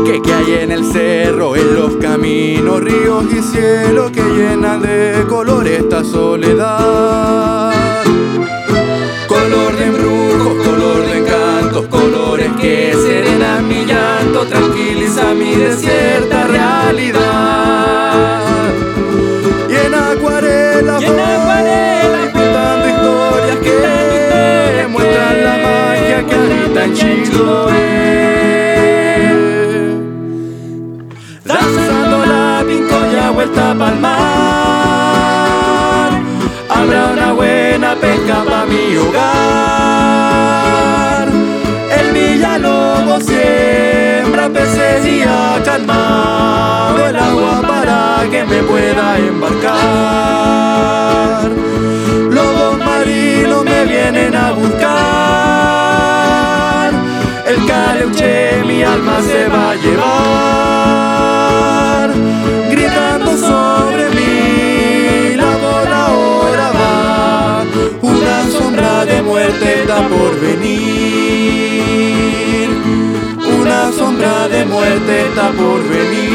que hay en el cerro, en los caminos, ríos y cielos que llenan de color esta soledad. Color de embrujos, color de encantos, colores que serenan mi llanto, tranquiliza mi desierta realidad. Y en acuarela voy pintando historias que muestran la magia que habita en Chiloé. Danzando la pincoya vuelta pa'l mar, habrá una buena pesca pa' mi hogar. El Villalobos siembra peces y ha calmado el agua para que me pueda embarcar. Lobos marinos me vienen a buscar, el caleuche mi alma se va a llevar. Gritando sobre mí, la bola ahora va, una sombra de muerte está por venir, una sombra de muerte está por venir.